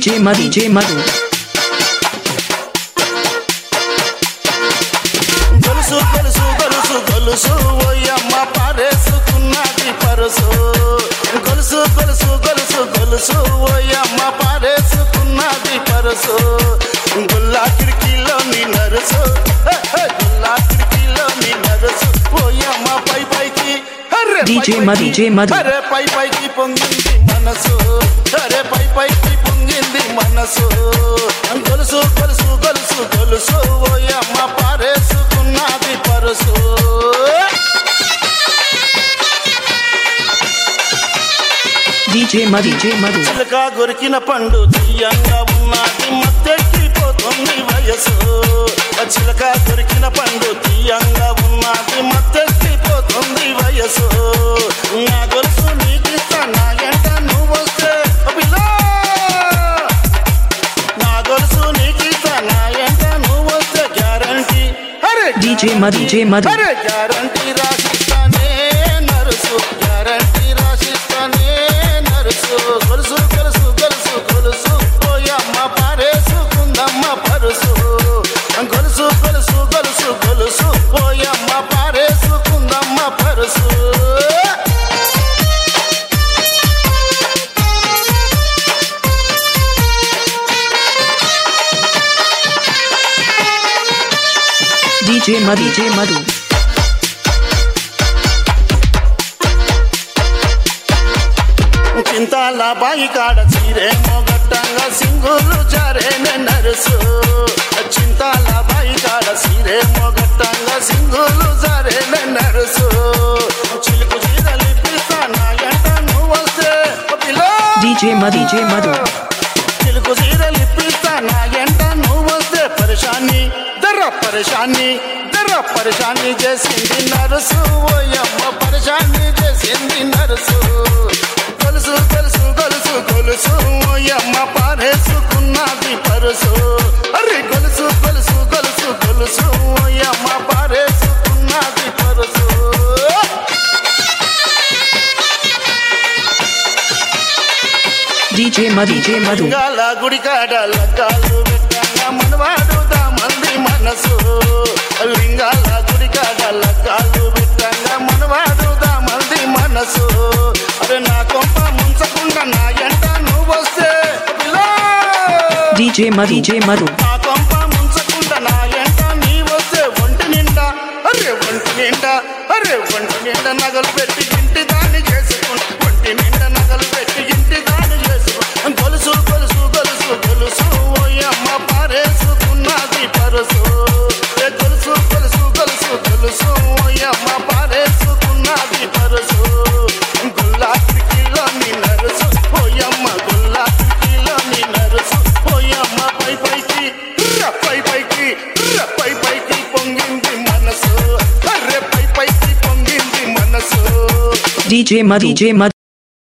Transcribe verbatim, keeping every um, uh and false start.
DJ Madhu, D J Madhu. గొలుసు గొలుసు గొలుసు గొలుసు ఓయమ్మ పారేసుకున్నది పరుసు. గొలుసు గొలుసు గొలుసు గొలుసు ఓయమ్మ పారేసుకున్నది పరుసు. గుల్లా కిటికీలోని నరుసు, గుల్లా కిటికీలోని నరుసు ఓయమ్మ పై పైకి D J Madhu, D J Madhu. అరే పై పైకి పొంగింది మనసు, అరే పై పైకి పొంగింది మనసు. గొలుసు గొలుసు గొలుసు గొలుసు ఓయమ్మ పారేసుకున్నది purse. D J Madhu, D J Madhu. చిలక గొరికిన పండు తీయంగా ఉన్నది మత్తెక్కిపోతుంది వయసు. చిలక దొరికిన పండు తీయంగా ఉన్నది మత్తెక్కిపోతుంది వయసు. నా గొలుసు నీకిస్తా నా ఎంట నువ్వు వస్తే పిల్లా, నా గొలుసు నీకిస్తా నా ఎంట నువ్వు వస్తే గ్యారంటీ. అరే D J Madhu, D J Madhu. అరే గ్యారంటీ రాసిస్తానే నరుసు, గ్యారంటీ రాసిస్తానే నరుసు. గొలుసు గొలుసు గొలుసు గొలుసు ఓయమ్మ పారేసుకుందమ్మ పరుసు. గొలుసు గొలుసు గొలుసు గొలుసు ఓయమ్మ పారేసుకుందమ్మ purse. D J Madhu, D J Madhu. చింతాల బాయి కాడ చీరే మొగట్టంగా సింగులు జారేనే నరుసు. చింతాల బాయి కాడ చీరే మొగట్టంగా సింగులు జారేనే నరుసు. చిలుకు చీరలు పిస్తా నా ఎంట నువ్వు వస్తే పిల్ల, D J Madhu, D J Madhu. చిలుకు చీరలు పిస్తా నా ఎంట నువ్వు వస్తే పరేషాని దర్ర పరేషాని దర్ర పరేషాని చేసింది నరుసు ఓయమ్మ పరేషాని చేసింది నరుసు. గొలుసు గొలుసు గొలుసు గొలుసు ఓయమ్మ పారేసుకున్నది పరుసు. అరే గొలుసు గొలుసు గొలుసు గొలుసు ఓయమ్మ పారేసుకున్నది purse. D J Madhu, D J Madhu. లింగాల గుడికాడ లగ్గాలు పెట్టంగా మనవాడు దామంది మనసు. లింగాల గుడికాడ లగ్గాలు పెట్టంగా మనవాడు దామంది మనసు. అరే నా కొంప ముంచకుండా నా ఎంట నువ్వు వస్తే పిల్లా, D J Madhu, D J Madhu. నా కొంప ముంచకుండా నా ఎంట నీ వస్తే ఒంటి నిండా, అరే ఒంటి నిండా, అరే ఒంటి నిండా నగలు పెట్టి ఇంటి దాన్ని చేసుకుంటా, ఒంటి నిండా నగలు పెట్టి ఇంటి దాన్ని చేసుకుంటా. గొలుసు గొలుసు గొలుసు గొలుసు ఓయమ్మ పారేసుకున్నది పరుసు. ఏ గొలుసు గొలుసు గొలుసు గొలుసు ఓయమ్మ పారేసుకున్నది పరుసు. గుల్లా కిటికీలోని నరుసు ఓయమ్మ, గుల్లా కిటికీలోని నరుసు ఓయమ్మ పై పైకి పై పైకి పై పైకి పొంగింది మనసు. అరే పై పైకి పొంగింది మనసు. D J Madhu, D J Madhu.